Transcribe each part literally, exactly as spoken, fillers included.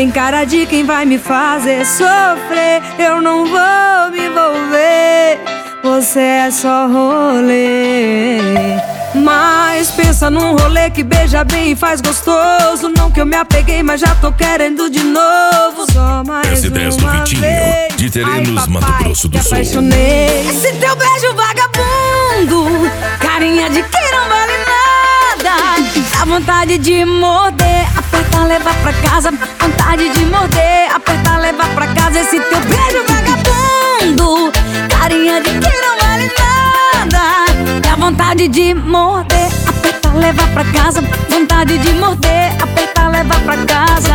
Tem cara de quem vai me fazer sofrer. Eu não vou me envolver, você é só rolê. Mas pensa num rolê que beija bem e faz gostoso. Não que eu me apeguei, mas já tô querendo de novo. Só mais S dez do uma Vitinho, vez. de Terenos, Ai, Mato papai, Grosso do me Sul. apaixonei. Esse teu beijo vagabundo, carinha de quem não vale nada. Dá vontade de morder, apertar, levar pra casa. Vontade de morder, apertar, levar pra casa. Esse teu beijo vagabundo, carinha de quem não vale nada. Dá vontade de morder, apertar, levar pra casa. Vontade de morder, apertar, levar pra casa.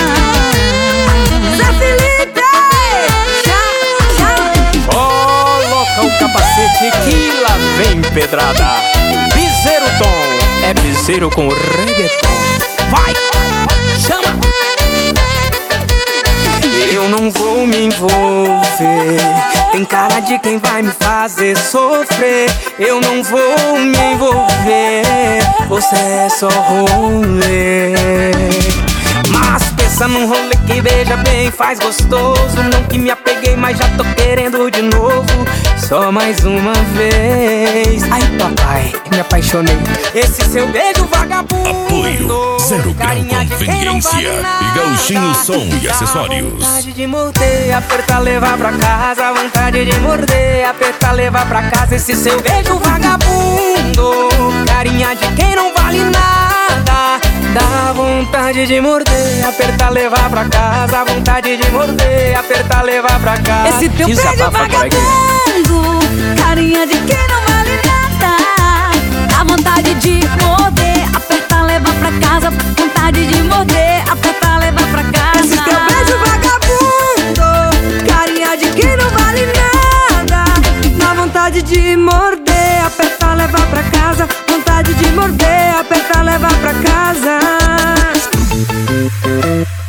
Zé Felipe! Coloca o capacete que lá vem pedrada. Piseiro Tom, é piseiro com reggaeton. Vai, chama! Eu não vou me envolver, tem cara de quem vai me fazer sofrer. Eu não vou me envolver, você é só rolê. Mas pensa num rolê que beija bem, faz gostoso. Não que me apeguei, mas já tô querendo de novo. Só mais uma vez. Ai papai, me apaixonei. Esse seu beijo vagabundo. Apoio Zero Grau Conveniência e Gauchinho Som e Acessórios. Vontade de morder, apertar, levar pra casa. Vontade de morder, apertar, levar pra casa. Esse seu beijo vagabundo, carinha de quem não vale nada. Dá vontade de morder, apertar, levar pra casa. Vontade de morder, apertar, levar pra casa. Esse teu beijo vagabundo, carinha de quem não vale nada. Dá vontade de morder, apertar, levar pra casa. Vontade de morder, apertar, levar pra casa. Esse teu beijo vagabundo, carinha de quem não vale nada. Dá vontade de morder, apertar, levar pra casa. Vontade de morder, apertar, levar pra casa.